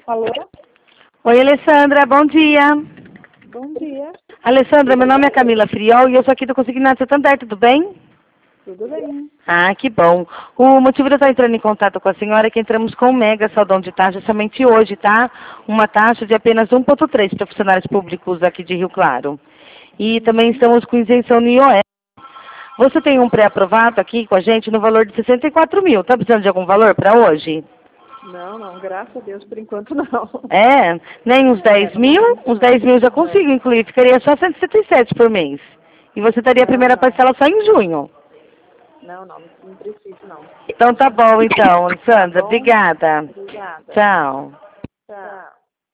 Alô? Oi, Alessandra, bom dia. Bom dia. Alessandra, meu nome é Camila Friol e eu sou aqui do Consignado Santander, tudo bem? Tudo bem? Ah, que bom. O motivo de eu estar entrando em contato com a senhora é que entramos com um mega saldão de taxa somente hoje, tá? Uma taxa de apenas 1,3 para funcionários públicos aqui de Rio Claro. E também estamos com isenção no IOF. Você tem um pré-aprovado aqui com a gente no valor de 64 mil. Tá precisando de algum valor para hoje? Não, graças a Deus, por enquanto não. É, nem uns 10 mil? Uns 10 mil já consigo incluir. Ficaria só 177 por mês. E você teria a primeira parcela só em junho. Não preciso não. Então tá bom, então, Sandra. Tá bom? Obrigada. Obrigada. Tchau. Tchau.